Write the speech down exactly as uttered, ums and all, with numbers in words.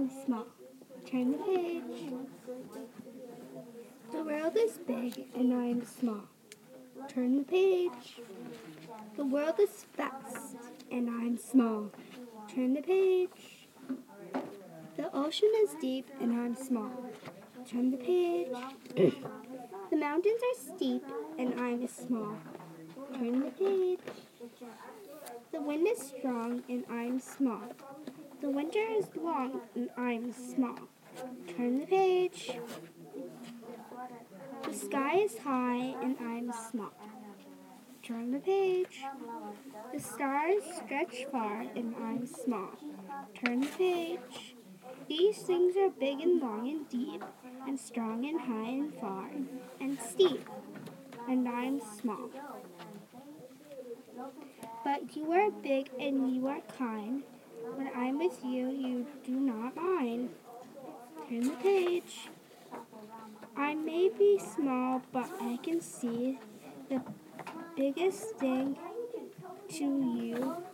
I'm small. Turn the page. The world is big and I'm small. Turn the page. The world is vast and I'm small. Turn the page. The ocean is deep and I'm small. Turn the page. The mountains are steep and I'm small. Turn the page. The wind is strong and I'm small. The winter is long and I'm small. Turn the page. The sky is high and I'm small. Turn the page. The stars stretch far and I'm small. Turn the page. These things are big and long and deep and strong and high and far and steep, and I'm small. But you are big and you are kind. When I'm with you, you do not mind. Turn the page. I may be small, but I can see the biggest thing to you